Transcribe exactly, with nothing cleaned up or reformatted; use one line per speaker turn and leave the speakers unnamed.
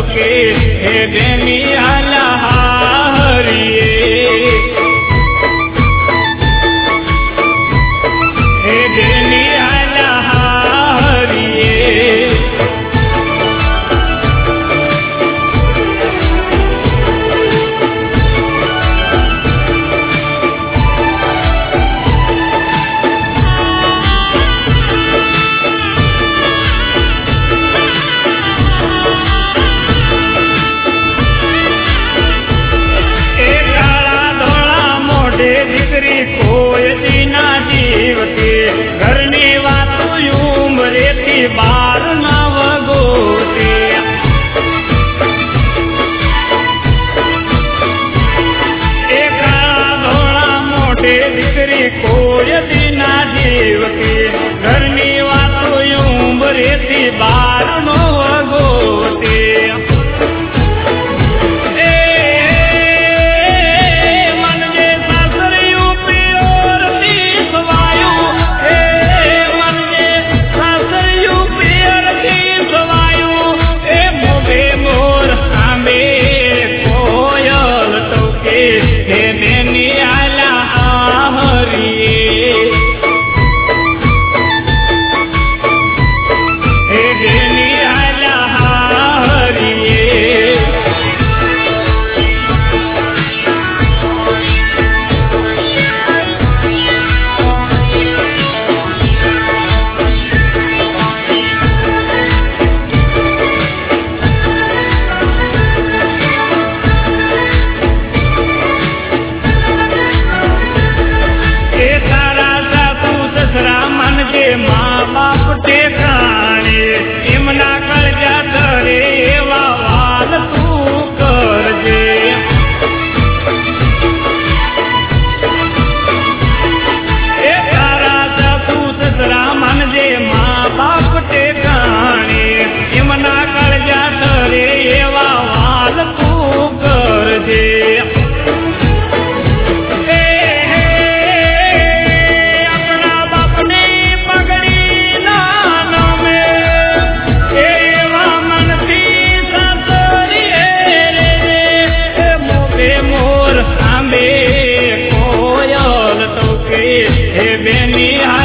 કે હે બેની હાલા હરિયે હે બેની હાલા હરિયે કોઈ દીના જીવ કે ઘરની વાતો ઉમરેથી બાર ના વગોતે એ કાળા ધોળા મોઢે દીકરી કોઈ દીના જીવ કે ઘરની વાતો ઉમરેથી બાર નો વગોતે माँ बाप टेकाणे एमना कर्जा धरे एवा वाल तू करजे ए तारा सासू ससरा मनजे माँ बाप टेकाणे एमना कर्जा धरे एवा वाल तू करजे हे बेनी